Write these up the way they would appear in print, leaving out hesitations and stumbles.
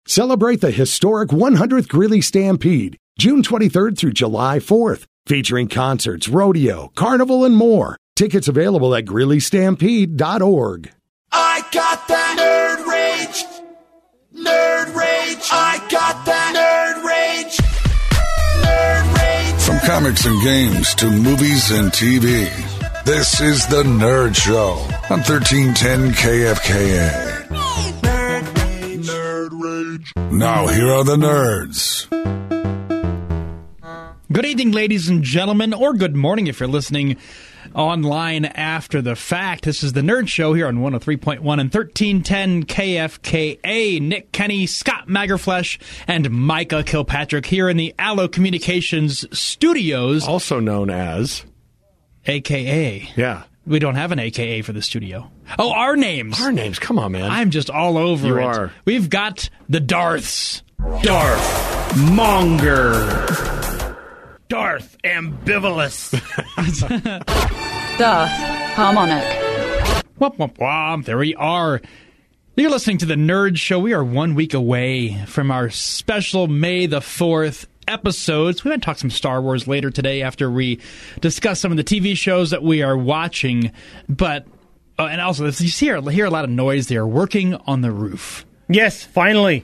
Celebrate the historic 100th Greeley Stampede, June 23rd through July 4th, featuring concerts, rodeo, carnival, and more. Tickets available at GreeleyStampede.org. I got that nerd rage. Nerd rage. I got that nerd rage. Nerd rage. From comics and games to movies and TV, this is The Nerd Show on 1310 KFKA. Nerd rage. Now here are the nerds. Good evening, ladies and gentlemen, or good morning if you're listening online after the fact. This is The Nerd Show here on 103.1 and 1310 KFKA. Nick Kenny, Scott Magerflesh, and Micah Kilpatrick here in the Allo Communications studios. Also known as... AKA. Yeah. We don't have an AKA for the studio. Oh, our names. Our names, come on, man. I'm just all over it. You are. We've got the Darths. Darth Monger. Darth Ambivalous. Darth Harmonic. Womp, womp, womp. There we are. You're listening to The Nerd Show. We are 1 week away from our special May the 4th episodes. We might talk some Star Wars later today after we discuss some of the TV shows that we are watching. But, and also, you hear a lot of noise. They are working on the roof. Yes, finally.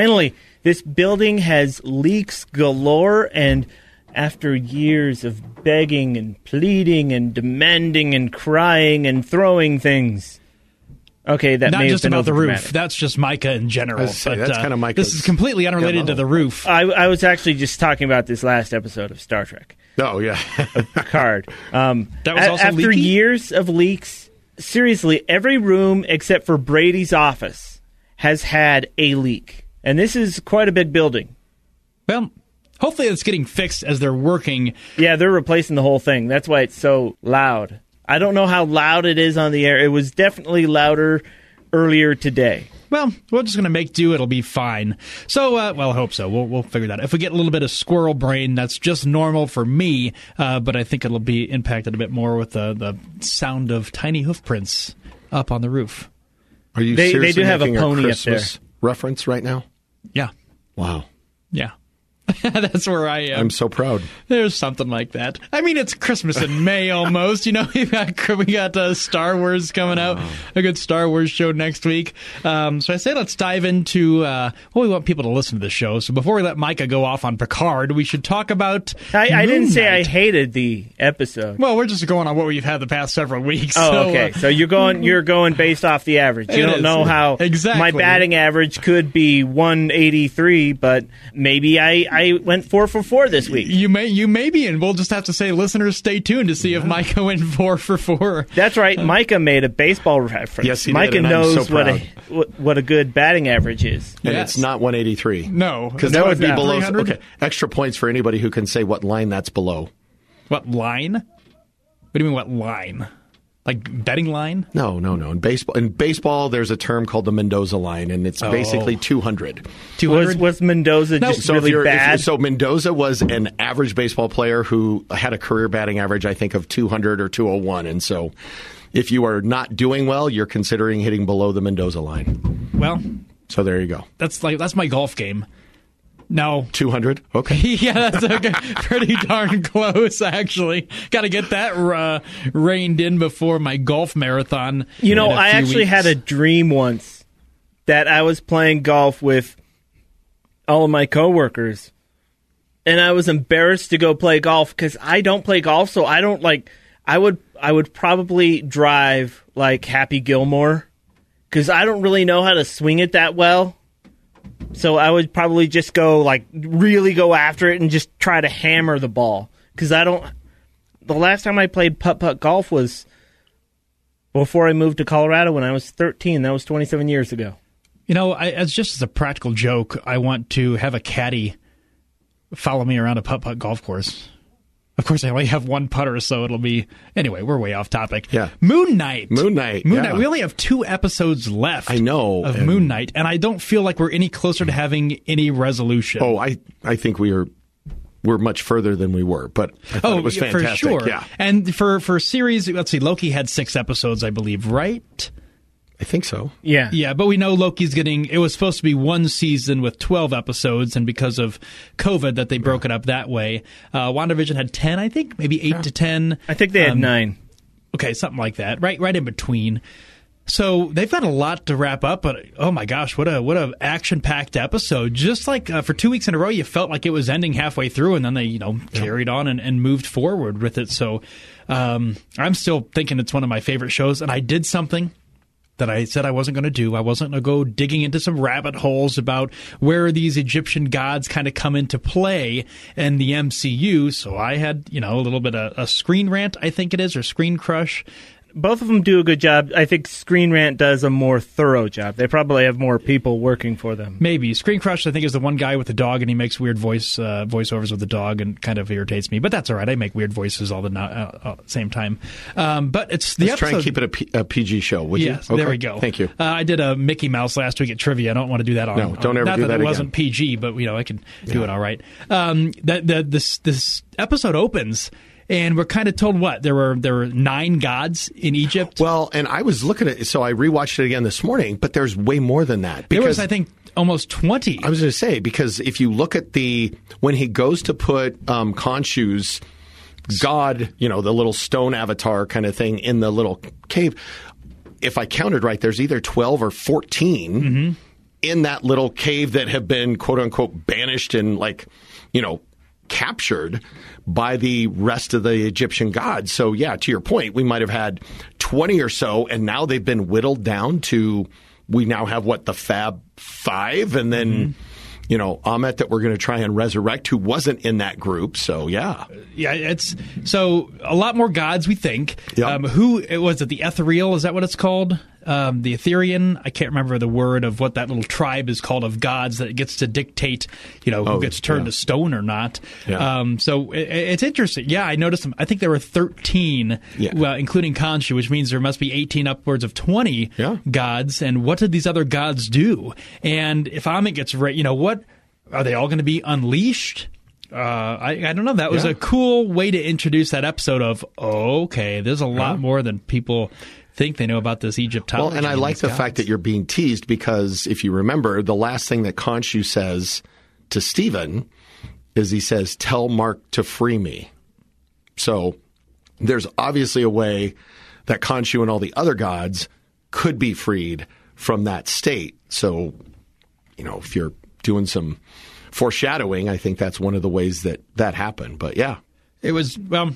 This building has leaks galore, and after years of begging and pleading and demanding and crying and throwing things. Okay, that Not may just have been about the roof. overdramatic. That's just Micah in general. That's kind of Micah's This is completely unrelated to the roof. I was actually just talking about this last episode of Star Trek. Oh, yeah. Picard. That was also after leaky? years of leaks, seriously, every room except for Brady's office has had a leak. And this is quite a big building. Well, hopefully it's getting fixed as they're working. Yeah, they're replacing the whole thing. That's why it's so loud. I don't know how loud it is on the air. It was definitely louder earlier today. Well, we're just going to make do. It'll be fine. So, I hope so. We'll figure that out. If we get a little bit of squirrel brain, that's just normal for me, but I think it'll be impacted a bit more with the sound of tiny hoof prints up on the roof. Are you They seriously do have a making pony up Christmas reference right now? Yeah. Wow. Yeah. That's where I am. I'm so proud. There's something like that. I mean, it's Christmas in May almost. You know, we got Star Wars coming out, a good Star Wars show next week. So I say let's dive into, we want people to listen to the show. So before we let Micah go off on Picard, we should talk about I didn't say I Night. hated the episode. Well, we're just going on what we've had the past several weeks. Oh, okay. So you're going based off the average. You It don't is. know how Exactly. my batting average could be 183, but maybe I went 4 for 4 this week. You may be, and we'll just have to say, listeners, stay tuned to see if Micah went 4 for 4. That's right. Micah made a baseball reference. Yes, he did, Micah and I'm knows so proud. what a good batting average is. And Yes. it's not 183. No. Because No, that would it's be not. below. 300? Okay, extra points for anybody who can say what line that's below. What line? What do you mean, what line? Like betting line? No. In baseball, there's a term called the Mendoza line, and it's basically 200. 200? Was Mendoza just So really bad? so Mendoza was an average baseball player who had a career batting average, I think, of 200 or 201. And so if you are not doing well, you're considering hitting below the Mendoza line. Well, So there you go. that's my golf game. No. 200? Okay. Yeah, that's okay. Pretty darn close, actually. Got to get that reined in before my golf marathon. You know, in a I few actually weeks. had a dream once that I was playing golf with all of my coworkers, and I was embarrassed to go play golf because I don't play golf, so I don't like. I would probably drive like Happy Gilmore because I don't really know how to swing it that well. So I would probably just really go after it and just try to hammer the ball because I don't. The last time I played putt-putt golf was before I moved to Colorado when I was 13. That was 27 years ago. You know, as a practical joke, I want to have a caddy follow me around a putt-putt golf course. Of course, I only have one putter, so it'll be... Anyway, we're way off topic. Yeah. Moon Knight. Moon Knight. We only have 2 episodes left. I know. Of Moon Knight, and I don't feel like we're any closer to having any resolution. Oh, I think we're much further than we were, but I thought it was fantastic. For sure. Yeah. And for series, let's see, Loki had 6 episodes, I believe, right? I think so. Yeah. Yeah, but we know Loki's it was supposed to be one season with 12 episodes, and because of COVID that they broke it up that way. WandaVision had 10, I think, maybe 8 to 10. I think they had 9. Okay, something like that, right in between. So they've got a lot to wrap up, but oh my gosh, what a action-packed episode! Just like for 2 weeks in a row, you felt like it was ending halfway through, and then they carried on and moved forward with it. So I'm still thinking it's one of my favorite shows, and I did something that I said I wasn't going to do. I wasn't going to go digging into some rabbit holes about where these Egyptian gods kind of come into play in the MCU. So I had a little bit of a screen rant, I think it is, or screen crush. Both of them do a good job. I think Screen Rant does a more thorough job. They probably have more people working for them. Maybe. Screen Crush, I think, is the one guy with the dog, and he makes weird voiceovers with the dog and kind of irritates me. But that's all right. I make weird voices all the same time. But it's the Let's episode. try and keep it a PG show, would Yes, you? Okay. there we go. Thank you. I did a Mickey Mouse last week at trivia. I don't want to do that on. No, don't ever not do that that it again. wasn't PG, but I can do it all right. This episode opens. And we're kind of told what? There were 9 gods in Egypt. Well, and I was looking at it, so I rewatched it again this morning, but there's way more than that. There was, I think, almost 20. I was going to say, because if you look at when he goes to put Khonshu's god, the little stone avatar kind of thing in the little cave, if I counted right, there's either 12 or 14 in that little cave that have been, quote unquote, banished and captured by the rest of the Egyptian gods. So, yeah, to your point, we might have had 20 or so, and now they've been whittled down to, we now have, the Fab Five, and then, Ammit that we're going to try and resurrect, who wasn't in that group. So, yeah. Yeah, it's so a lot more gods, we think. Yep. Who was it? The Ethereal? Is that what it's called? The Etherian? I can't remember the word of what that little tribe is called of gods that gets to dictate, who gets turned to stone or not. Yeah. So it's interesting. Yeah, I noticed them. I think there were 13, including Khonshu, which means there must be 18 upwards of 20 gods. And what did these other gods do? And if Ammit gets what are they all going to be unleashed? I don't know. That was a cool way to introduce that episode of, okay, there's a lot more than people think they know about this Egyptology. Well, and I like the fact that you're being teased, because if you remember, the last thing that Khonshu says to Stephen is he says, "Tell Mark to free me." So there's obviously a way that Khonshu and all the other gods could be freed from that state. So, if you're doing some foreshadowing, I think that's one of the ways that happened. But yeah, it was,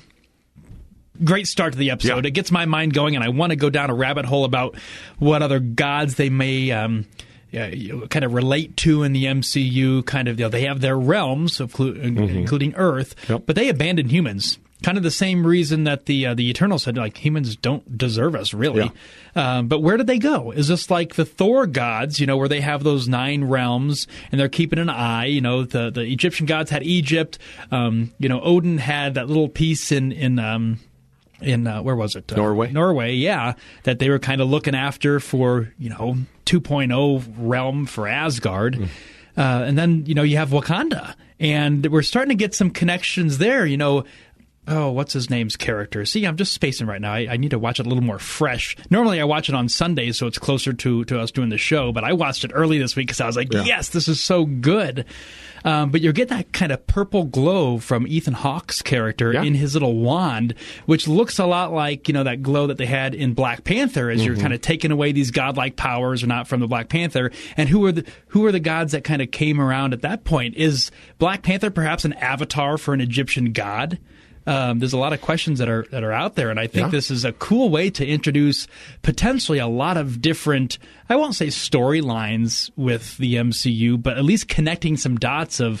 great start to the episode. Yeah. It gets my mind going, and I want to go down a rabbit hole about what other gods they may kind of relate to in the MCU. Kind of, they have their realms, including Earth, but they abandon humans. Kind of the same reason that the Eternals said, humans don't deserve us, really. Yeah. But where did they go? Is this like the Thor gods, where they have those 9 realms and they're keeping an eye? The Egyptian gods had Egypt. Odin had that little piece in where was it? Norway, yeah. That they were kind of looking after for, 2.0 realm for Asgard. And then, you have Wakanda. And we're starting to get some connections there, Oh, what's his name's character? See, I'm just spacing right now. I need to watch it a little more fresh. Normally, I watch it on Sundays, so it's closer to us doing the show. But I watched it early this week because I was like, yes, this is so good. But you get that kind of purple glow from Ethan Hawke's character in his little wand, which looks a lot like, that glow that they had in Black Panther as you're kind of taking away these godlike powers or not from the Black Panther. And who are the gods that kind of came around at that point? Is Black Panther perhaps an avatar for an Egyptian god? There's a lot of questions that are out there, and I think this is a cool way to introduce potentially a lot of different, I won't say storylines with the MCU, but at least connecting some dots of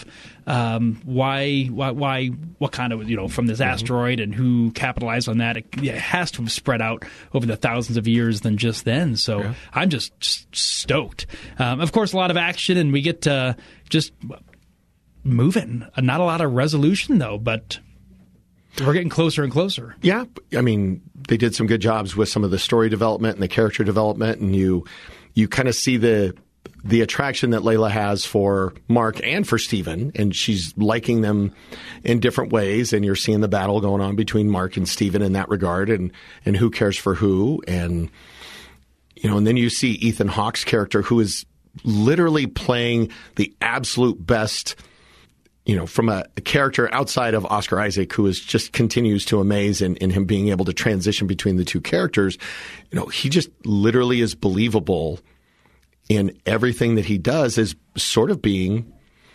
why Wakanda was, from this asteroid and who capitalized on that. It has to have spread out over the thousands of years than just then. So I'm just stoked. Of course, a lot of action, and we get just moving. Not a lot of resolution, though, but we're getting closer and closer. Yeah. I mean, they did some good jobs with some of the story development and the character development, and you kind of see the attraction that Layla has for Mark and for Steven, and she's liking them in different ways, and you're seeing the battle going on between Mark and Steven in that regard, and who cares for who, and and then you see Ethan Hawke's character, who is literally playing the absolute best, from a character outside of Oscar Isaac, who is just continues to amaze in him being able to transition between the two characters. He just literally is believable in everything that he does, as sort of being,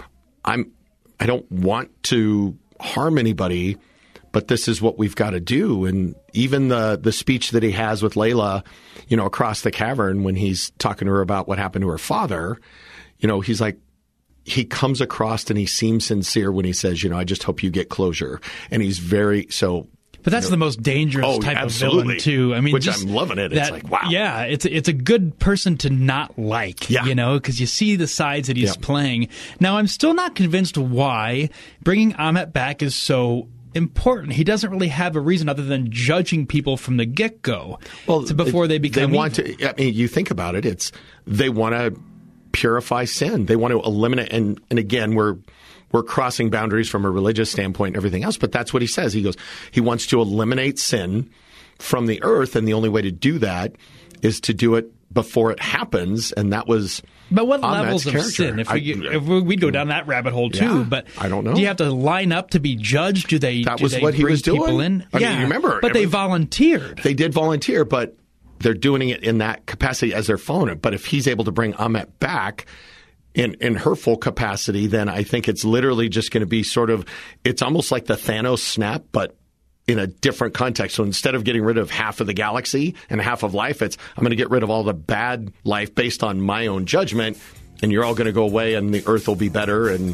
I don't want to harm anybody, but this is what we've got to do. And even the speech that he has with Layla, across the cavern when he's talking to her about what happened to her father, he's like, he comes across and he seems sincere when he says, I just hope you get closure. And he's very so. But that's the most dangerous type of villain, too. I mean, which I'm loving it. It's like, wow. Yeah, it's a good person to not like, because you see the sides that he's playing. Now, I'm still not convinced why bringing Ahmet back is so important. He doesn't really have a reason other than judging people from the get-go before they become evil. You think about it, they want to purify sin. They want to eliminate, and again, we're crossing boundaries from a religious standpoint and everything else, but that's what he says. He goes, he wants to eliminate sin from the earth, and the only way to do that is to do it before it happens, and that was But what Ahmet's levels of character. sin? If we'd go down that rabbit hole too, but I don't know. Do you have to line up to be judged? Do they? That do was they what he bring was doing. People in? I mean, you remember, but they volunteered. They did volunteer, but they're doing it in that capacity as their phone. But if he's able to bring Ahmet back in her full capacity, then I think it's literally just going to be it's almost like the Thanos snap, but in a different context. So instead of getting rid of half of the galaxy and half of life, I'm going to get rid of all the bad life based on my own judgment, and you're all going to go away and the earth will be better, and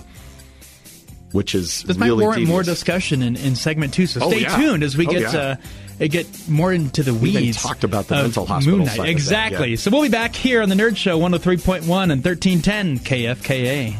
which is this really might warrant more devious. discussion in segment 2, so stay tuned as we get more into the weeds. We even talked about the mental hospital Moon Knight. side of that, Exactly. yeah. So we'll be back here on the Nerd Show, 103.1 and 1310 KFKA.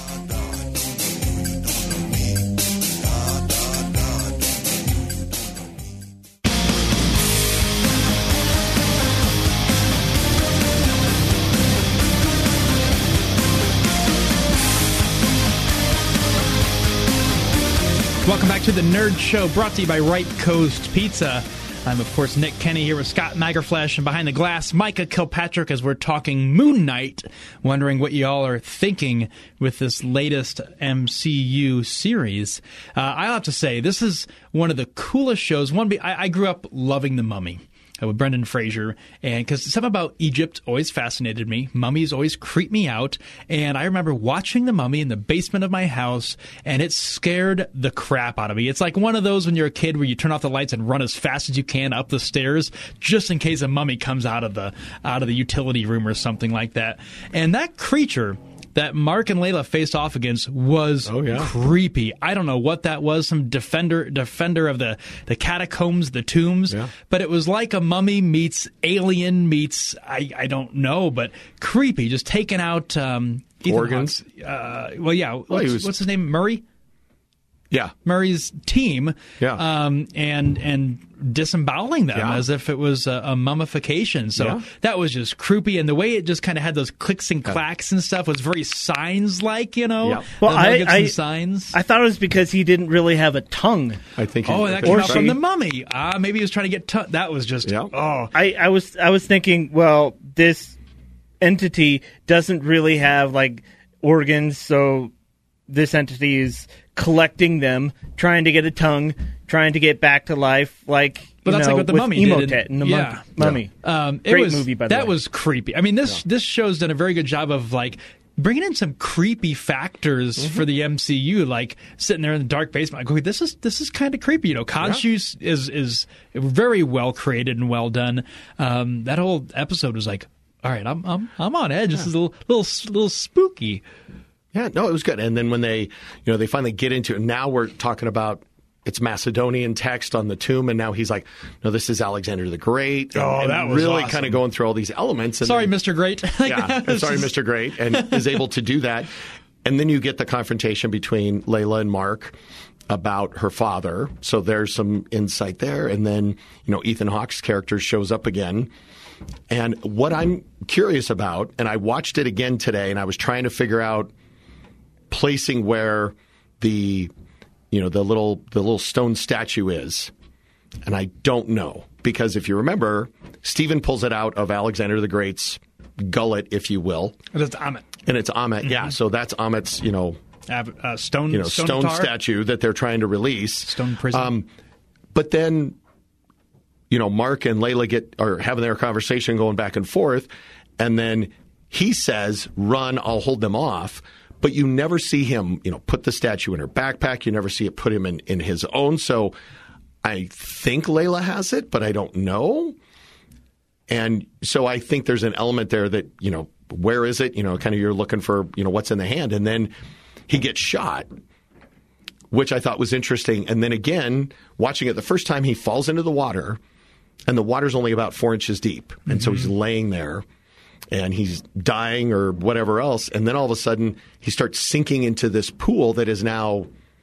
Welcome back to the Nerd Show, brought to you by Right Coast Pizza. I'm, of course, Nick Kenny here with Scott Magerflesh, and behind the glass, Micah Kilpatrick, as we're talking Moon Knight, wondering what y'all are thinking with this latest MCU series. I'll have to say, this is one of the coolest shows. I grew up loving The Mummy. With Brendan Fraser, and because something about Egypt always fascinated me. Mummies always creep me out, and I remember watching The Mummy in the basement of my house, and it scared the crap out of me. It's like one of those when you're a kid where you turn off the lights and run as fast as you can up the stairs, just in case a mummy comes out of the utility room or something like that. And that creature that Mark and Layla faced off against was creepy. I don't know what that was, some defender of the catacombs, the tombs, but it was like a mummy meets alien meets, I don't know, but creepy, just taking out organs. What's his name? Murray? Yeah. Murray's team, and disemboweling them as if it was a mummification. So that was just creepy, and the way it just kind of had those clicks and clacks and stuff was very Signs-like, Well, I thought it was because he didn't really have a tongue. I think. That came out from the mummy. Maybe he was trying to get that was just. I was thinking, well, this entity doesn't really have like organs, so this entity is collecting them, trying to get a tongue, trying to get back to life, like that's like what the with Mummy Emotet did. in the Mummy. Great movie, by the way. That was creepy. I mean, this show's done a very good job of like bringing in some creepy factors for the MCU, like sitting there in the dark basement. Like, okay, this is kind of creepy. Khonshu is very well created and well done. That whole episode was like, all right, I'm on edge. This is a little spooky. Yeah, no, it was good. And then when they finally get into it, now we're talking about it's Macedonian text on the tomb, and now he's like, no, this is Alexander the Great. And that was really awesome. kind of going through all these elements. And sorry, Mr. Great. Sorry, Mr. Great, and is able to do that. And then you get the confrontation between Layla and Mark about her father. So there's some insight there. And then, Ethan Hawke's character shows up again. And what I'm curious about, and I watched it again today, and I was trying to figure out placing where the little stone statue is. And I don't know, because if you remember, Stephen pulls it out of Alexander the Great's gullet, if you will. That's Ammit. And it's Ammit, yeah. So that's Ammit's, Stone statue that they're trying to release. Stone prison. But then, Mark and Layla are having their conversation going back and forth, and then he says, "Run, I'll hold them off." But you never see him, put the statue in her backpack. You never see it put him in his own. So I think Layla has it, but I don't know. And so I think there's an element there that, where is it? Kind of you're looking for, what's in the hand. And then he gets shot, which I thought was interesting. And then again, watching it the first time, he falls into the water, and the water's only about 4 inches deep. And so he's laying there, and he's dying or whatever else. And then all of a sudden, he starts sinking into this pool that is now,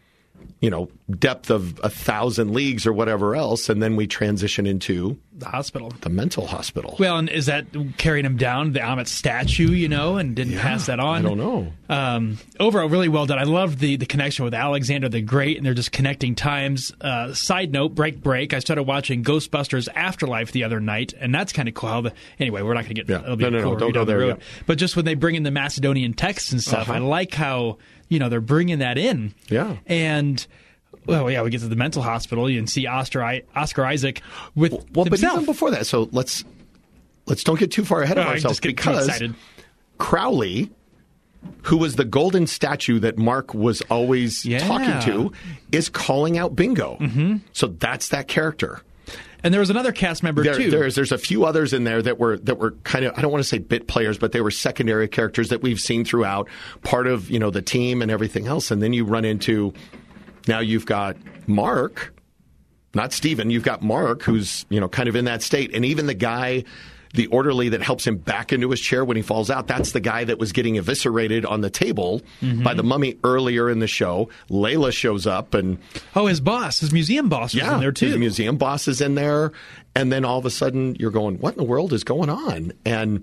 depth of 1,000 leagues or whatever else. And then we transition into the hospital, the mental hospital. Well, and is that carrying him down, the Ammit statue, and didn't pass that on? I don't know. Overall, really well done. I loved the connection with Alexander the Great, and they're just connecting times. Side note, break. I started watching Ghostbusters Afterlife the other night, and that's kind of cool. Anyway, we're not going to get it'll be no, don't go down the there road. yet. But just when they bring in the Macedonian texts and stuff, I like how they're bringing that in. Yeah. And we get to the mental hospital. You can see Oscar Isaac with but himself. even before that, so let's don't get too far ahead of ourselves, because Crowley, who was the golden statue that Mark was always talking to, is calling out Bingo. Mm-hmm. So that's that character. And there was another cast member too. There's a few others in there that were kind of, I don't want to say bit players, but they were secondary characters that we've seen throughout, part of the team and everything else. And then you run into, now you've got Mark, not Stephen. You've got Mark, who's kind of in that state, and even the guy, the orderly that helps him back into his chair when he falls out, that's the guy that was getting eviscerated on the table by the mummy earlier in the show. Layla shows up, and his boss, his museum boss, was in there too. His museum boss is in there, and then all of a sudden you're going, what in the world is going on? And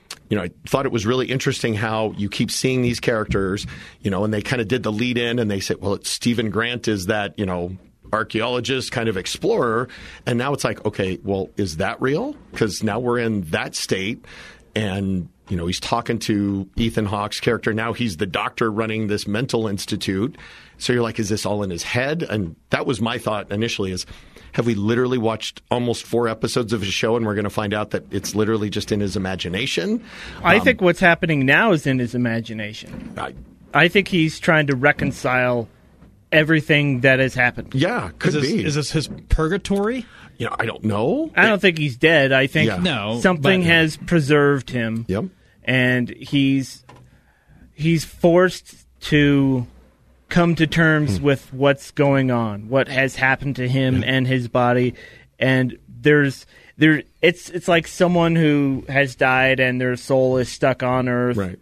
I thought it was really interesting how you keep seeing these characters, and they kind of did the lead in, and they said, well, it's Stephen Grant is that, archaeologist, kind of explorer. And now it's like, okay, well, is that real? Because now we're in that state, and, he's talking to Ethan Hawke's character. Now he's the doctor running this mental institute. So you're like, is this all in his head? And that was my thought initially, is, have we literally watched almost 4 episodes of his show, and we're going to find out that it's literally just in his imagination? I think what's happening now is in his imagination. I think he's trying to reconcile everything that has happened. Yeah, could be. Is this his purgatory? I don't know. I don't think he's dead. I think something has preserved him. Yep. And he's forced to come to terms with what's going on, what has happened to him and his body. And it's like someone who has died and their soul is stuck on Earth. Right.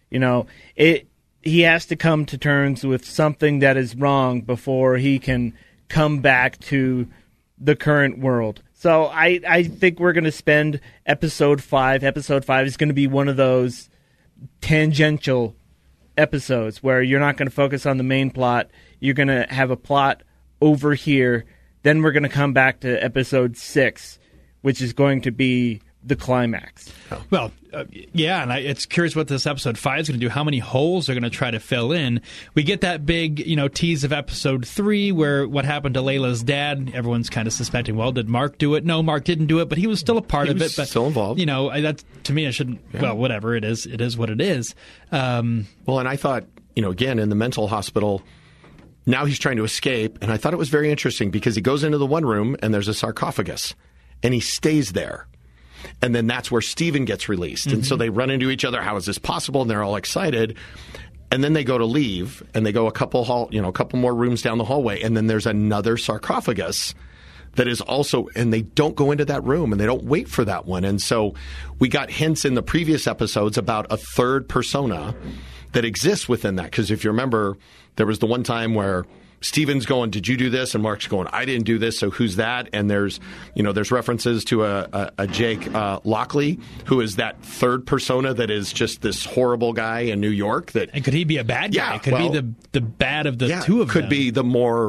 He has to come to terms with something that is wrong before he can come back to the current world. So I think we're going to spend episode 5. Episode 5 is going to be one of those tangential episodes where you're not going to focus on the main plot. You're going to have a plot over here. Then we're going to come back to episode 6, which is going to be the climax. Well, and it's curious what this episode 5 is going to do, how many holes they're going to try to fill in. We get that big, tease of episode 3 where what happened to Layla's dad, everyone's kind of suspecting, well, did Mark do it? No, Mark didn't do it, but he was still a part of it. But still involved. That, to me, I shouldn't, well, whatever, it is what it is. And I thought, again, in the mental hospital, now he's trying to escape, and I thought it was very interesting because he goes into the one room and there's a sarcophagus, and he stays there. And then that's where Stephen gets released. Mm-hmm. And so they run into each other. How is this possible? And they're all excited. And then they go to leave, and they go a couple more rooms down the hallway. And then there's another sarcophagus that is also, and they don't go into that room, and they don't wait for that one. And so we got hints in the previous episodes about a third persona that exists within that. Because if you remember, there was the one time where Stephen's going, did you do this? And Mark's going, I didn't do this, so who's that? And there's references to a Jake Lockley, who is that third persona that is just this horrible guy in New York. And could he be a bad guy? Yeah, could be the bad of the two of them. Could be the more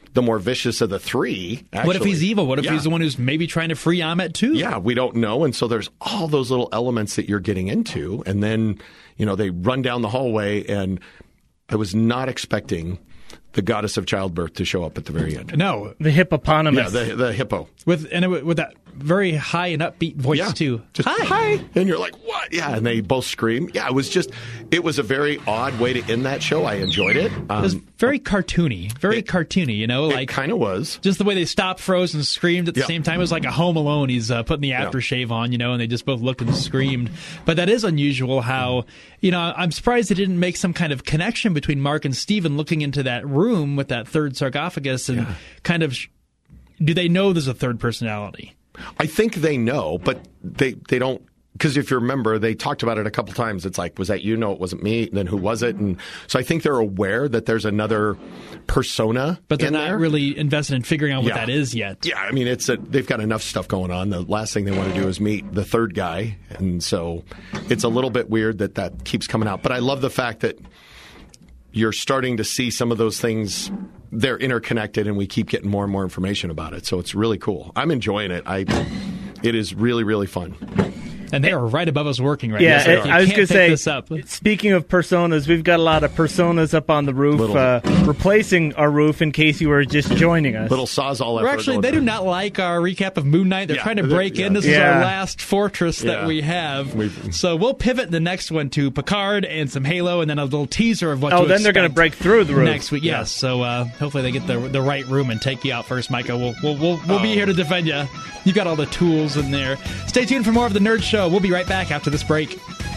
the more vicious of the three. Actually. What if he's evil? What if Yeah. he's the one who's maybe trying to free Ahmet too? Yeah, we don't know. And so there's all those little elements that you're getting into. And then, they run down the hallway, and I was not expecting the goddess of childbirth to show up at the very end. No, The hippopotamus. Yeah, the hippo. with that very high and upbeat voice too. Just, hi. And you're like, what? Yeah, and they both scream. Yeah, it was a very odd way to end that show. I enjoyed it. It was very cartoony, It like kind of was. just the way they stopped, froze, and screamed at the Yeah. same time. It was like a Home Alone. He's putting the aftershave on, and they just both looked and screamed. But that is unusual how, I'm surprised they didn't make some kind of connection between Mark and Steven looking into that room with that third sarcophagus and kind of, do they know there's a third personality? I think they know, but they don't. Because if you remember, they talked about it a couple times. It's like, was that you? No, it wasn't me. Then who was it? And so I think they're aware that there's another persona, But they're in not there. really invested in figuring out what Yeah. that is yet. Yeah, I mean, they've got enough stuff going on. The last thing they want to do is meet the third guy, and so it's a little bit weird that keeps coming out. But I love the fact that you're starting to see some of those things. They're interconnected, and we keep getting more and more information about it. So it's really cool. I'm enjoying it. It is really, really fun. And they are right above us working right Yeah, now. So you I was can't going to pick say, this up. speaking of personas, we've got a lot of personas up on the roof, replacing our roof in case you were just joining us. Little Sawzall We're effort actually, going they do there. not like our recap of Moon Knight. They're Yeah, trying to break in. This is Yeah. our last fortress that Yeah. we have. We've- So we'll pivot the next one to Picard and some Halo, and then a little teaser of what Oh, to then they're going to expect break through the roof. next week. Yes. So hopefully they get the right room and take you out first, Micah. We'll be here to defend you. You got all the tools in there. Stay tuned for more of the Nerd Show. We'll be right back after this break.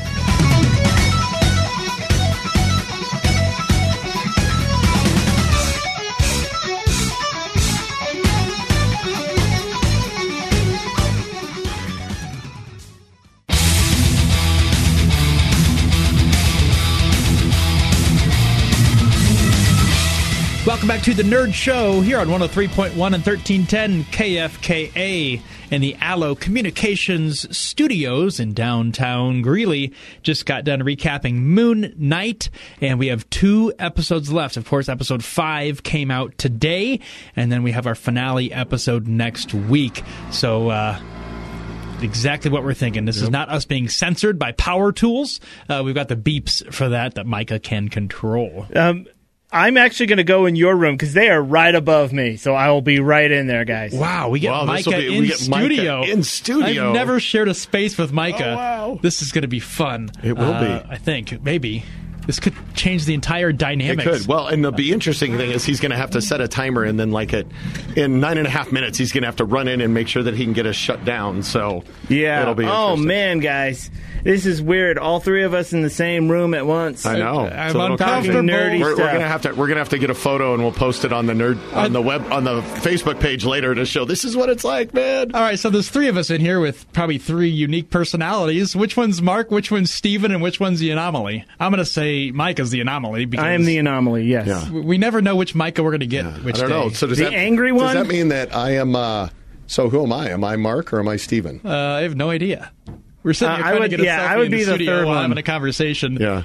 Welcome back to the Nerd Show here on 103.1 and 1310 KFKA in the Allo Communications Studios in downtown Greeley. Just got done recapping Moon Knight, and we have 2 episodes left. Of course, episode 5 came out today, and then we have our finale episode next week. So, exactly what we're thinking. This is not us being censored by power tools. We've got the beeps for that Micah can control. I'm actually going to go in your room because they are right above me, so I will be right in there, guys. Wow, we get Wow, Micah we in get Micah studio. in studio. I've never shared a space with Micah. Oh, wow. This is going to be fun. It will be. I think, maybe. This could change the entire It dynamics. could. Well, and the interesting thing is he's going to have to set a timer, and then in 9.5 minutes, he's going to have to run in and make sure that he can get us shut down. So Yeah. it'll be Oh, interesting. man, guys. This is weird. All 3 of us in the same room at once. I know. I'm It's a little crazy. uncomfortable. Nerdy We're stuff. gonna have to get a photo, and we'll post it on the on the Facebook page later to show this is what it's like, man. All right, so there's 3 of us in here with probably 3 unique personalities. Which one's Mark, which one's Steven, and which one's the anomaly? I'm going to say Micah's the anomaly because I am the anomaly, yes. Yeah. we never know which Micah we're going to get which I don't know. day. So does The that angry Does one? that mean that I am? So who am I? Am I Mark or am I Steven? I have no idea. We're sitting here I trying would- to get a yeah, selfie I would in be the the studio third while one. having a conversation. Yeah.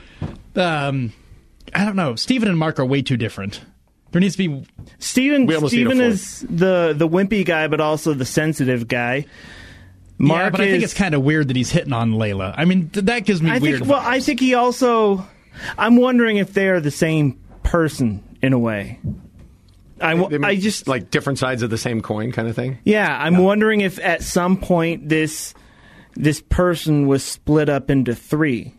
I don't know. Steven and Mark are way too different. There needs to be Steven We almost need a fourth. is the wimpy guy, but also the sensitive guy. Mark yeah, but I think is- it's kind of weird that he's hitting on Layla. I mean, that gives me I weird think. Well, I vibes. think he also. I'm wondering if they are the same person in a way. I just like different sides of the same coin kind of thing. yeah. I'm wondering if at some point this person was split up into 3.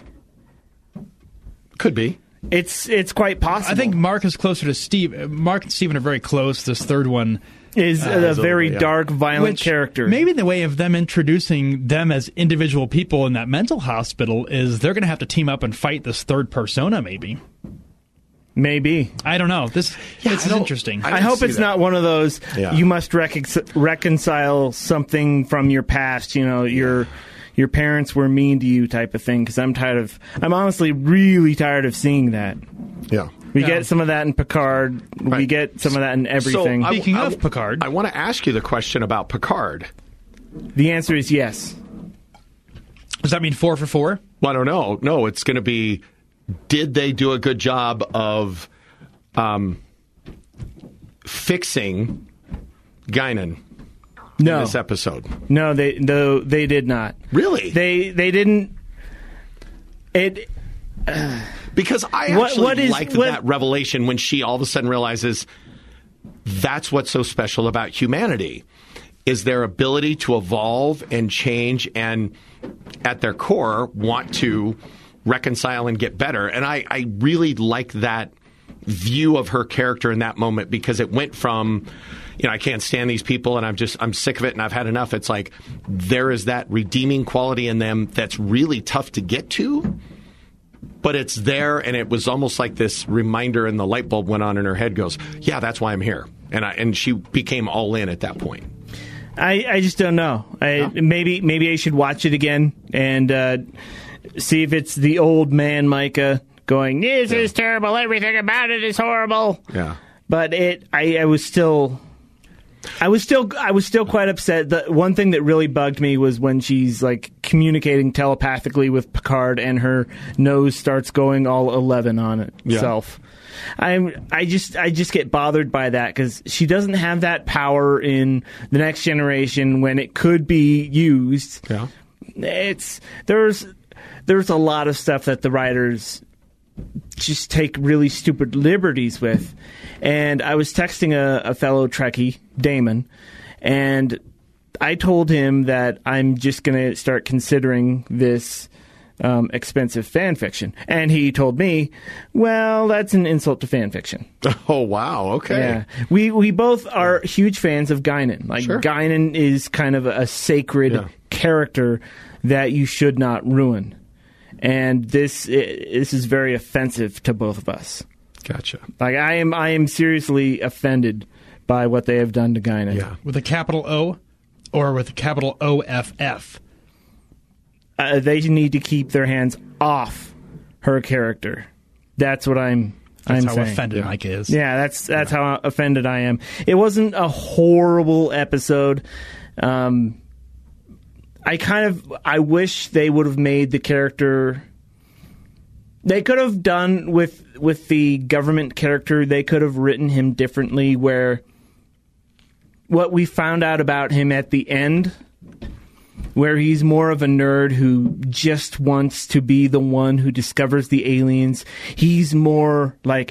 Could be. It's quite possible. I think Mark is closer to Steve. Mark and Steven are very close. This third one, is a little very bit, yeah. dark, violent which character. maybe in the way of them introducing them as individual people in that mental hospital, is they're going to have to team up and fight this third persona. Maybe Maybe. I don't know. This is I don't- interesting. I I don't hope see it's that. not one of those. Yeah. You must reconcile something from your past. You know, your parents were mean to you, type of thing. Because I'm honestly really tired of seeing that. Yeah. We Yeah. get some of that in Picard. We Right. get some of that in everything. So Speaking of Picard. I want to ask you the question about Picard. The answer is yes. Does that mean 4 for 4? Well, I don't know. No, it's going to be, did they do a good job of fixing Guinan No. in this episode. No, they did not. Really? They didn't. It. Because I What actually is- liked what- that revelation when she all of a sudden realizes that's what's so special about humanity, is their ability to evolve and change and at their core want to reconcile and get better. And I really like that view of her character in that moment, because it went from, I can't stand these people and I'm sick of it and I've had enough. It's like there is that redeeming quality in them that's really tough to get to, but it's there. And it was almost like this reminder, and the light bulb went on in her head, goes, yeah, that's why I'm here. And she became all in at that point. I just don't know. Maybe I should watch it again and see if it's the old man Micah going, this is terrible, everything about it is horrible. Yeah. But I was still quite upset. The one thing that really bugged me was when she's like communicating telepathically with Picard and her nose starts going all 11 on itself. Yeah. I just get bothered by that, because she doesn't have that power in the Next Generation when it could be used. Yeah. There's a lot of stuff that the writers just take really stupid liberties with. And I was texting a fellow Trekkie, Damon, and I told him that I'm just going to start considering this expensive fan fiction. And he told me, well, that's an insult to fan fiction. Oh, wow. Okay. Yeah. We both are huge fans of Guinan. Like, Sure. Guinan is kind of a sacred character that you should not ruin. And this is very offensive to both of us. Gotcha. Like, I am seriously offended by what they have done to Guinan. Yeah. With a capital O or with a capital OFF? They need to keep their hands off her character. That's what I'm That's how saying. offended Mike is. Yeah, that's how offended I am. It wasn't a horrible episode. I wish they would have made the character. They could have done with the government character. They could have written him differently, where what we found out about him at the end, where he's more of a nerd who just wants to be the one who discovers the aliens. He's more like,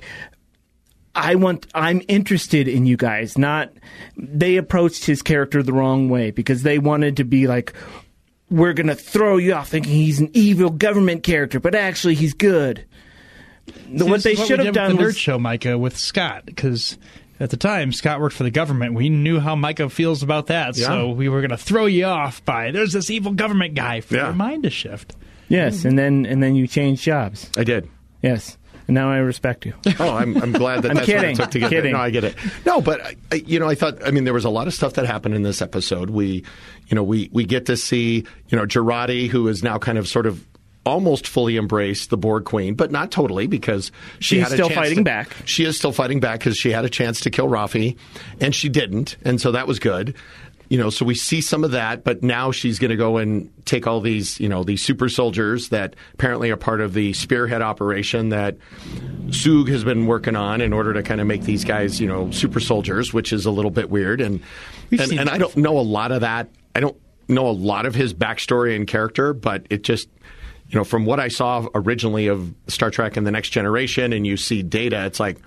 I'm interested in you guys. Not, they approached his character the wrong way, because they wanted to be like, we're going to throw you off thinking he's an evil government character, but actually he's good. What they should have done with the was Nerd Show, Micah, with Scott, because at the time Scott worked for the government. We knew how Micah feels about that, so we were going to throw you off by there's this evil government guy for your mind to shift. Yes, and then you changed jobs. I did. Yes. And now I respect you. Oh, I'm glad that I'm that's kidding. what it took to get Kidding. there. No, I get it. No, but I thought, there was a lot of stuff that happened in this episode. We get to see, Jurati, who is now kind of sort of almost fully embraced the Borg Queen, but not totally, because She's had a still chance fighting back. She is still fighting back, because she had a chance to kill Rafi, and she didn't, and so that was good. So we see some of that, but now she's going to go and take all these, these super soldiers that apparently are part of the spearhead operation that Sug has been working on in order to kind of make these guys, super soldiers, which is a little bit weird. And I don't know a lot of that. I don't know a lot of his backstory and character, but it just, from what I saw originally of Star Trek and the Next Generation, and you see Data, it's like,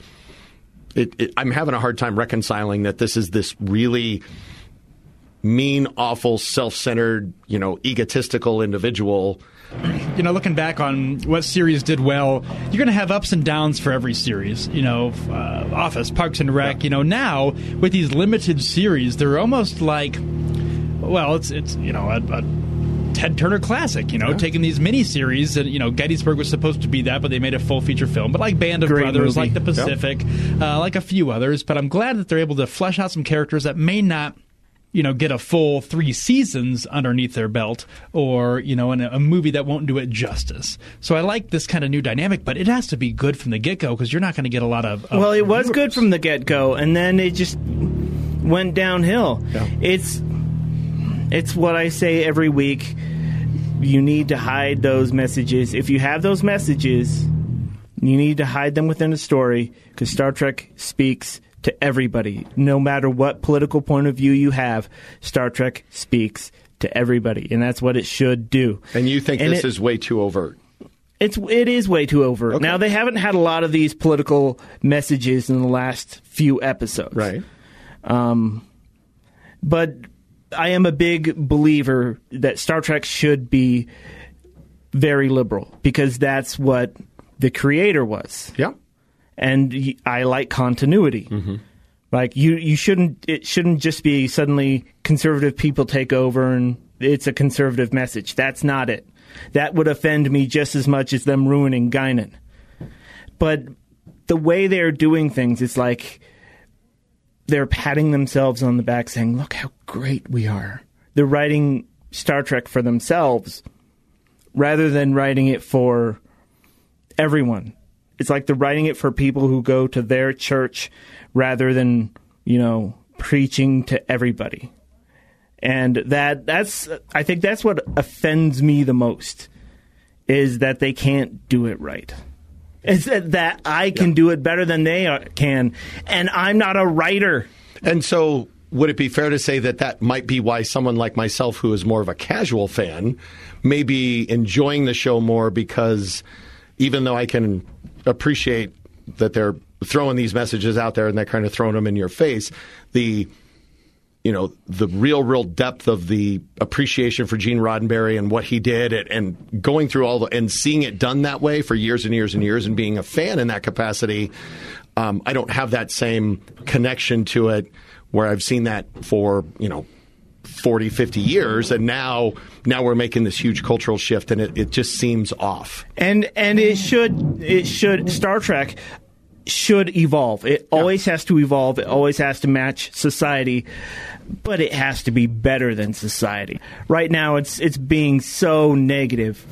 I'm having a hard time reconciling that this is this really mean, awful, self-centered, egotistical individual. Looking back on what series did well, you're going to have ups and downs for every series. Office, Parks and Rec. Now with these limited series, they're almost like, well, it's a Ted Turner classic. Taking these mini-series that Gettysburg was supposed to be that, but they made a full feature film. But like Band of Great Brothers, movie. like The Pacific, like a few others. But I'm glad that they're able to flesh out some characters that may not get a full 3 seasons underneath their belt, or, in a movie that won't do it justice. So I like this kind of new dynamic, but it has to be good from the get-go, because you're not going to get a lot of Well, it was viewers. good from the get-go, and then it just went downhill. Yeah. It's what I say every week. You need to hide those messages. If you have those messages, you need to hide them within a story, because Star Trek speaks to everybody. No matter what political point of view you have, Star Trek speaks to everybody, and that's what it should do. And you think this is way too overt? It is way too overt. Okay. Now, they haven't had a lot of these political messages in the last few episodes. Right. But I am a big believer that Star Trek should be very liberal, because that's what the creator was. Yeah. And I like continuity. Mm-hmm. Like, it shouldn't just be suddenly conservative people take over and it's a conservative message. That's not it. That would offend me just as much as them ruining Guinan. But the way they're doing things, it's like they're patting themselves on the back saying, look how great we are. They're writing Star Trek for themselves rather than writing it for everyone. It's like they're writing it for people who go to their church rather than, preaching to everybody. And I think that's what offends me the most, is that they can't do it right. It's that I can do it better than they can, and I'm not a writer. And so would it be fair to say that might be why someone like myself, who is more of a casual fan, may be enjoying the show more, because even though I can appreciate that they're throwing these messages out there and they're kind of throwing them in your face, the real depth of the appreciation for Gene Roddenberry and what he did, and going through and seeing it done that way for years and years and years, and being a fan in that capacity, I don't have that same connection to it, where I've seen that for 40, 50 years, and now we're making this huge cultural shift, and it just seems off. And it should Star Trek should evolve. It always has to evolve. It always has to match society, but it has to be better than society. Right now, it's being so negative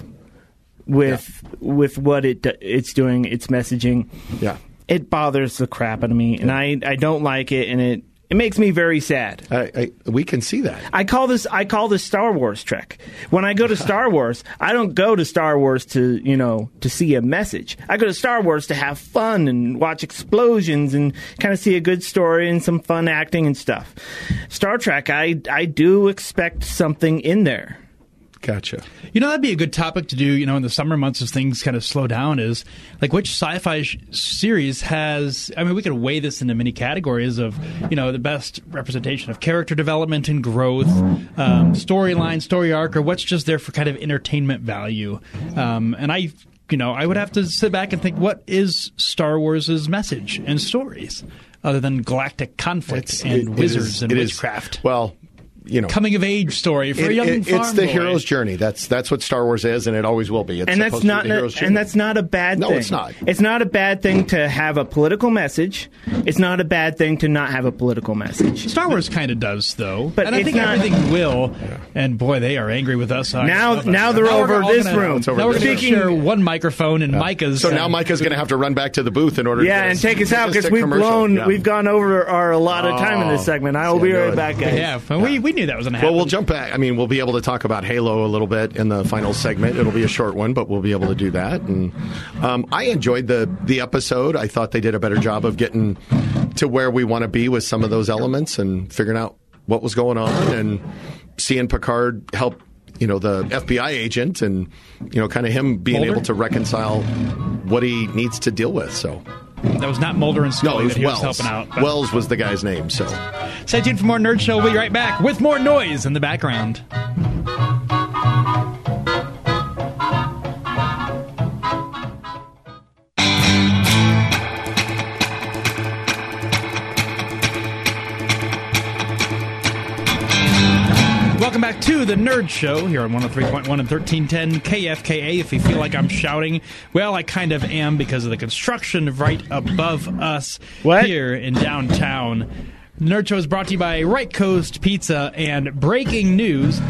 with what it's doing, its messaging. Yeah, it bothers the crap out of me, and I don't like it, and it makes me very sad. We can see that. I call this Star Wars Trek. When I go to Star Wars, I don't go to Star Wars to see a message. I go to Star Wars to have fun and watch explosions and kind of see a good story and some fun acting and stuff. Star Trek, I do expect something in there. Gotcha. That'd be a good topic to do, in the summer months as things kind of slow down, is like which sci-fi series has, we could weigh this into many categories of, the best representation of character development and growth, storyline, story arc, or what's just there for kind of entertainment value. And I would have to sit back and think, what is Star Wars' message and stories other than galactic conflict and wizards and witchcraft? Coming of age story for a young farm It's the boy. hero's journey. That's what Star Wars is, and it always will be. And that's not a bad thing. No, it's not. It's not a bad thing to have a political message. It's not a bad thing to not have a political message. Star Wars kind of does, though. But and I think everything will. And boy, they are angry with us. Now they're over this room. Now we're going to share one microphone and Micah's. So now Micah's going to have to run back to the booth in order to and take us out, because we've gone over our allotted time in this segment. I will be right back, guys. Yeah, we knew that was going to happen. Well, we'll jump back. We'll be able to talk about Halo a little bit in the final segment. It'll be a short one, but we'll be able to do that. And I enjoyed the episode. I thought they did a better job of getting to where we want to be with some of those elements and figuring out what was going on, and seeing Picard help the FBI agent, and kind of him being able to reconcile what he needs to deal with. So that was not Mulder and Scully. No, it was that he Wells. was helping out. But Wells was the guy's name. So stay tuned for more Nerd Show. We'll be right back with more noise in the background. Welcome back to the Nerd Show here on 103.1 and 1310 KFKA. If you feel like I'm shouting, well, I kind of am, because of the construction right above us here in downtown. Nerd Show is brought to you by Right Coast Pizza and breaking news.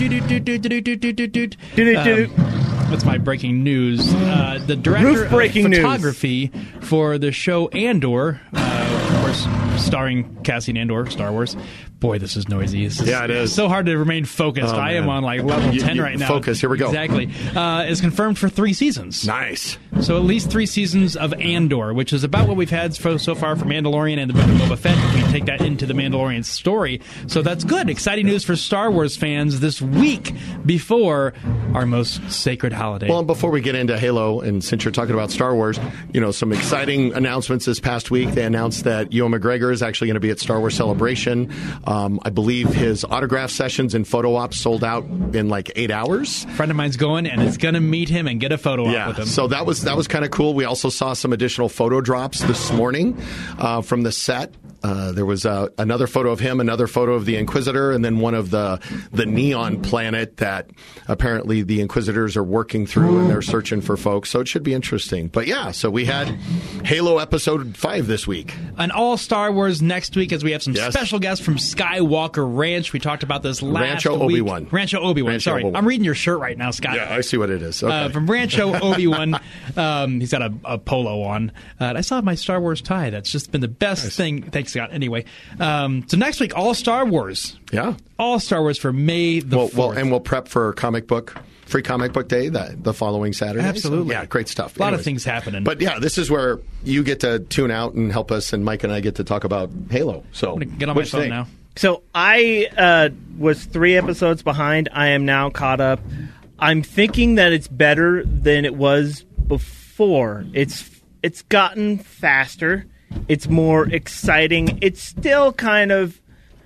What's my breaking news? The director of photography for the show Andor, of course, starring Cassian Andor, Star Wars, Boy, this is noisy. It is. So hard to remain focused. I am on like level 10 right now. Focus. Here we go. Exactly. It's confirmed for 3 seasons. Nice. So at least 3 seasons of Andor, which is about what we've had so far for Mandalorian and the Book of Boba Fett. We take that into the Mandalorian story. So that's good. Exciting news for Star Wars fans this week before our most sacred holiday. Well, and before we get into Halo, and since you're talking about Star Wars, some exciting announcements this past week. They announced that Ewan McGregor is actually going to be at Star Wars Celebration. I believe his autograph sessions and photo ops sold out in like 8 hours. A friend of mine's going, and is going to meet him and get a photo op with him. So that was kind of cool. We also saw some additional photo drops this morning from the set. There was another photo of him, another photo of the Inquisitor, and then one of the neon planet that apparently the Inquisitors are working through, and they're searching for folks. So it should be interesting. But yeah, so we had Halo Episode 5 this week. And all Star Wars next week, as we have some special guests from Skywalker Ranch. We talked about this last week. Rancho Obi-Wan. Sorry. Obi-Wan. I'm reading your shirt right now, Scott. Yeah, I see what it is. Okay. From Rancho Obi-Wan. He's got a polo on. I still have my Star Wars tie. That's just been the best thing. Thanks, Scott. Anyway, so next week, all Star Wars. Yeah. All Star Wars for May the 4th. Well, and we'll prep for Free Comic Book Day the following Saturday. Absolutely. So, yeah, great stuff. A lot of things happening. But yeah, this is where you get to tune out and help us, and Mike and I get to talk about Halo. So I'm going to get on my phone now. So I was 3 episodes behind. I am now caught up. I'm thinking that it's better than it was before. It's gotten faster. It's more exciting. It's still kind of,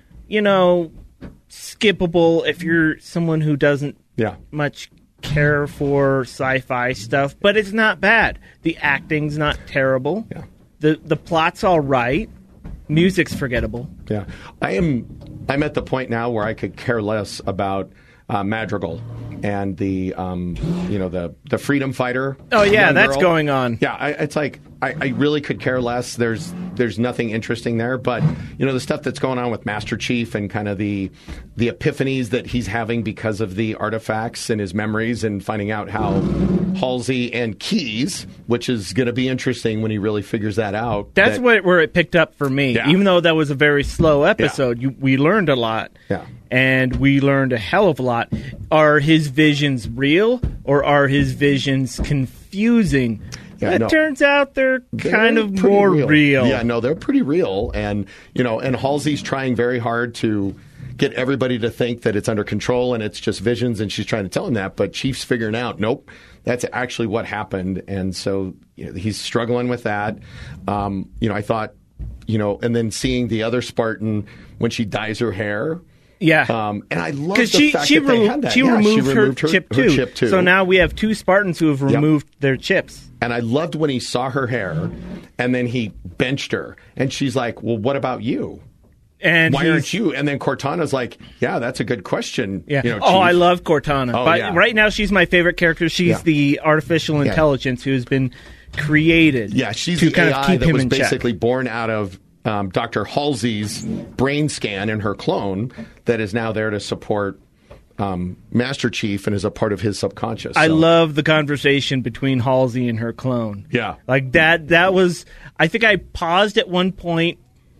skippable if you're someone who doesn't much care for sci-fi stuff, but it's not bad. The acting's not terrible. Yeah. The plot's all right. Music's forgettable. Yeah. I'm at the point now where I could care less about Madrigal and the freedom fighter. Oh yeah, that's girl. Going on. Yeah, it's like I really could care less. There's nothing interesting there, but the stuff that's going on with Master Chief and kind of the epiphanies that he's having because of the artifacts and his memories, and finding out how Halsey and Keyes, which is going to be interesting when he really figures that out. That's where it picked up for me. Yeah. Even though that was a very slow episode, we learned a lot. Yeah. And we learned a hell of a lot. Are his visions real, or are his visions confusing? It turns out they're kind of more real. Yeah, no, they're pretty real. And, and Halsey's trying very hard to get everybody to think that it's under control and it's just visions, and she's trying to tell him that. But Chief's figuring out, nope, that's actually what happened. And so he's struggling with that. I thought, and then seeing the other Spartan when she dyes her hair. Yeah, and I love the fact that they had that. She removed her chip too. So now we have 2 Spartans who have removed their chips. And I loved when he saw her hair, and then he benched her, and she's like, "Well, what about you? And why aren't you?" And then Cortana's like, "Yeah, that's a good question." Yeah. Chief. I love Cortana. Oh, but right now, she's my favorite character. She's the artificial intelligence who's been created. Yeah, she's to the kind AI of keep that him was in check. basically born out of Dr. Halsey's brain scan in her clone that is now there to support Master Chief and is a part of his subconscious. I love the conversation between Halsey and her clone. Yeah. Like that was, I think I paused at one point.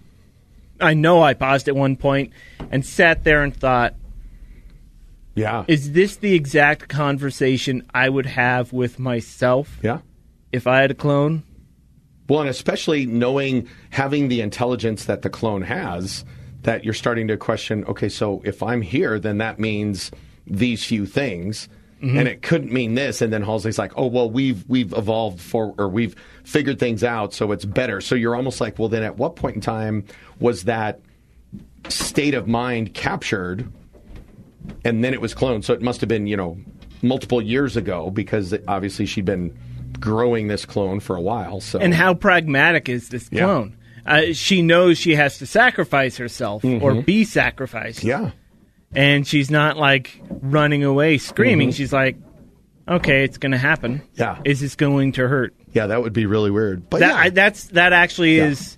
I know I paused at one point and sat there and thought, is this the exact conversation I would have with myself if I had a clone? Well, and especially having the intelligence that the clone has, that you're starting to question, okay, so if I'm here, then that means these few things, and it couldn't mean this. And then Halsey's like, oh, well, we've evolved or we've figured things out, so it's better. So you're almost like, well, then at what point in time was that state of mind captured, and then it was cloned? So it must have been, multiple years ago, because obviously she'd been growing this clone for a while. So, and how pragmatic is this clone? She knows she has to sacrifice herself or be sacrificed. Yeah. And she's not like running away screaming. She's like, okay, it's going to happen. Yeah. Is this going to hurt? Yeah, that would be really weird. But that actually is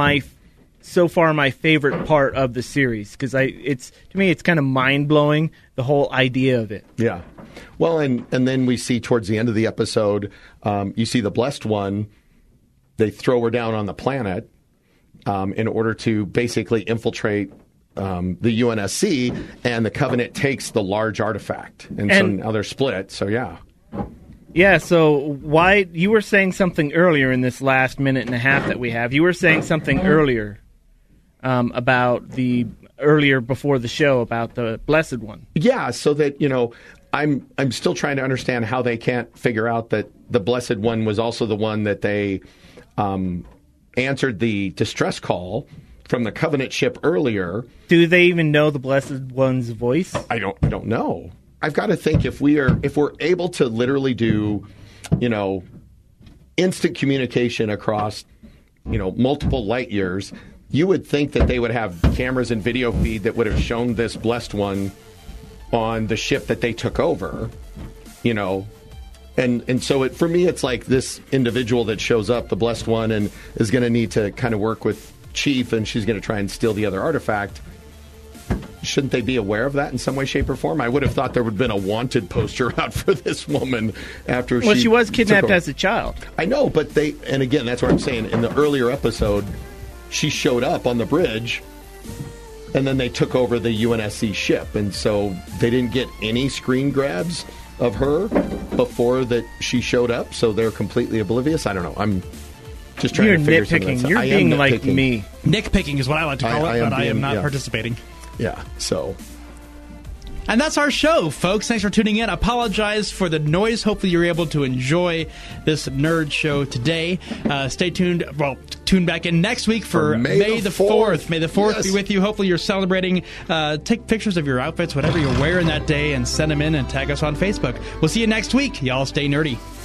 so far my favorite part of the series, because to me it's kind of mind blowing, the whole idea of it. Yeah. Well, and then we see towards the end of the episode, you see the Blessed One. They throw her down on the planet in order to basically infiltrate the UNSC, and the Covenant takes the large artifact, and so now they're split. So yeah. Yeah, so why you were saying something earlier in this last minute and a half that we have. You were saying something earlier about earlier before the show about the Blessed One. Yeah, so that, I'm still trying to understand how they can't figure out that the Blessed One was also the one that they answered the distress call from the Covenant ship earlier. Do they even know the Blessed One's voice? I don't know. I've got to think if we're able to literally do, instant communication across, multiple light years, you would think that they would have cameras and video feed that would have shown this Blessed One on the ship that they took over, and so for me, it's like this individual that shows up, the Blessed One, and is going to need to kind of work with Chief, and she's going to try and steal the other artifact. Shouldn't they be aware of that in some way, shape, or form? I would have thought there would have been a wanted poster out for this woman after she was kidnapped as a child. I know, but and again, that's what I'm saying. In the earlier episode, she showed up on the bridge, and then they took over the UNSC ship, and so they didn't get any screen grabs of her before that she showed up, so they're completely oblivious. I don't know. I'm just trying to figure something out. You're being like me. Nitpicking is what I like to call it, but I am not participating. Yeah, so. And that's our show, folks. Thanks for tuning in. I apologize for the noise. Hopefully you're able to enjoy this nerd show today. Stay tuned. Well, tune back in next week for May the 4th. May the 4th be with you. Hopefully you're celebrating. Take pictures of your outfits, whatever you're wearing that day, and send them in and tag us on Facebook. We'll see you next week. Y'all stay nerdy.